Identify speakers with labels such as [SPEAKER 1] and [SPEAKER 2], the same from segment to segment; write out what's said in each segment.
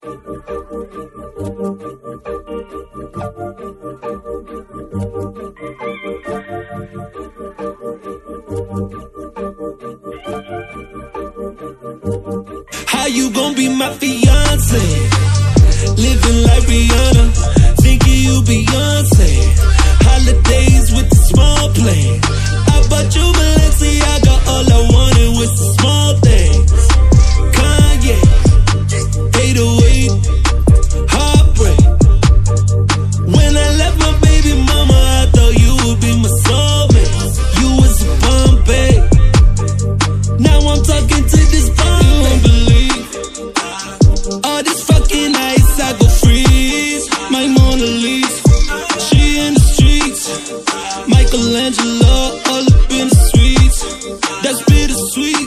[SPEAKER 1] How you gon' be my fiance? Living like Rihanna, thinking you Beyonce. Holidays with the small plane. I bought you Balenciaga, all I wanted was the small things. Kanye, 808, heartbreak. When I left my baby mama, I thought you would be my soulmate. You was a Bombay. Now I'm talking to this Bombay. You won't believe all this fucking ice, I go freeze. My Mona Lisa, she in the streets. Michelangelo, all up in the streets. That's bittersweet.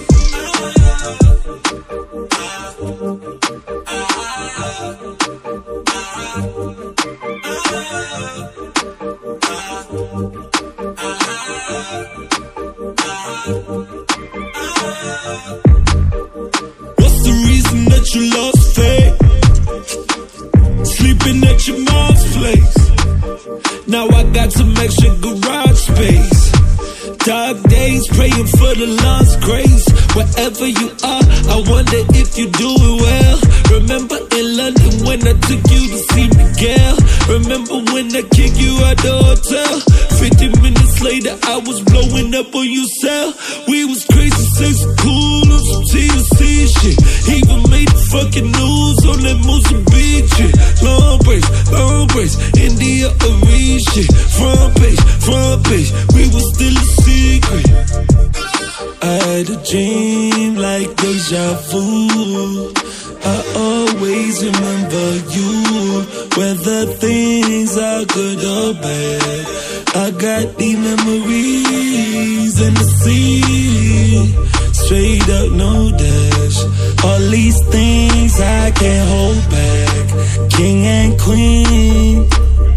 [SPEAKER 1] What's the reason that you lost faith? Sleeping at your mom's place. Now I got some extra garage space. Dark days, praying for the Lord's grace. Wherever you are, I wonder if you doing well. Remember in London when I took you to see Miguel? Remember when I kicked you out the hotel? 50 minutes later, I was blowing up on your cell. We was crazy, sexy, cool on some TLC shit. Even made the fucking news on that Mozambique shit. Long braids, India Arie shit. Front page, we was still a secret. I had a dream like deja vu. I always remember you, whether things are good or bad. I got these memories in the sea, straight up, no dash. All these things I can't hold back. King and queen.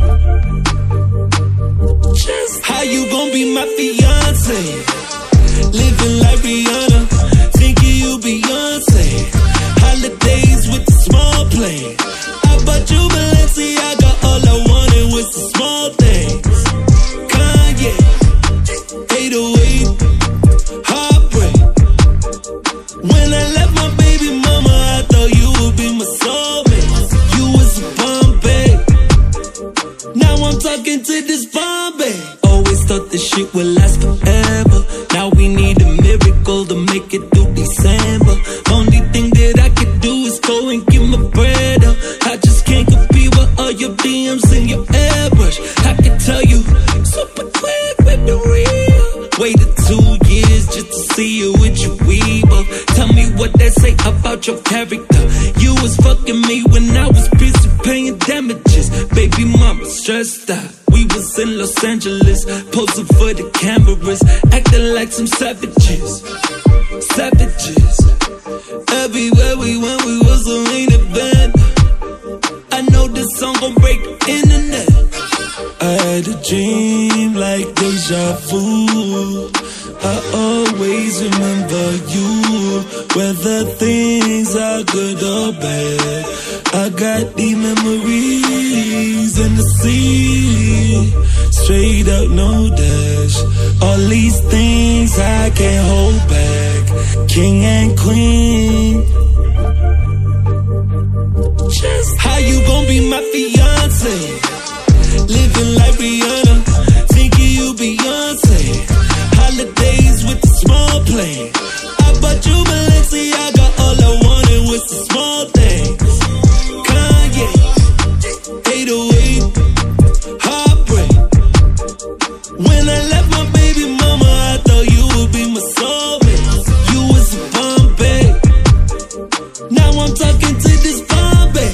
[SPEAKER 1] Just how you gon' be my fiance? Living like Rihanna, thinking you Beyonce. Holidays with the small plane. I bought you Balenciaga, all I wanted was the small things. Kanye, 808, heartbreak. When I left my baby mama, I thought you would be my soulmate. You was a Bombay. Now I'm talking to this Bombay. Always thought this shit would last forever. Now we need a miracle to make it through December. Only thing that I can do is go and get my bread up. I just can't compete with all your DMs and your airbrush. I can tell you super quick with the real. Waited 2 years just to see you with your weave. Tell me what they say about your character. You was fucking me when I was busy paying damages. Baby mama stressed out. We was in Los Angeles, posing for the cameras, acting like some savages. Everywhere we went, we was a main event. I know this song gon' break the internet. I had a dream like deja vu. I always remember you, whether things are good or bad. I got these memories in the sea, straight up, no dash. All these things I can't hold back. King and queen. Just how you gon' be my fiance? Living like Rihanna, thinking you Beyonce. Holidays with the small plane. I bought you Balenciaga, all I wanted was the small things. Kanye, 808, heartbreak. When I left my baby mama, I thought you would be my soulmate. You was a Bombay. Now I'm talking to this Bombay.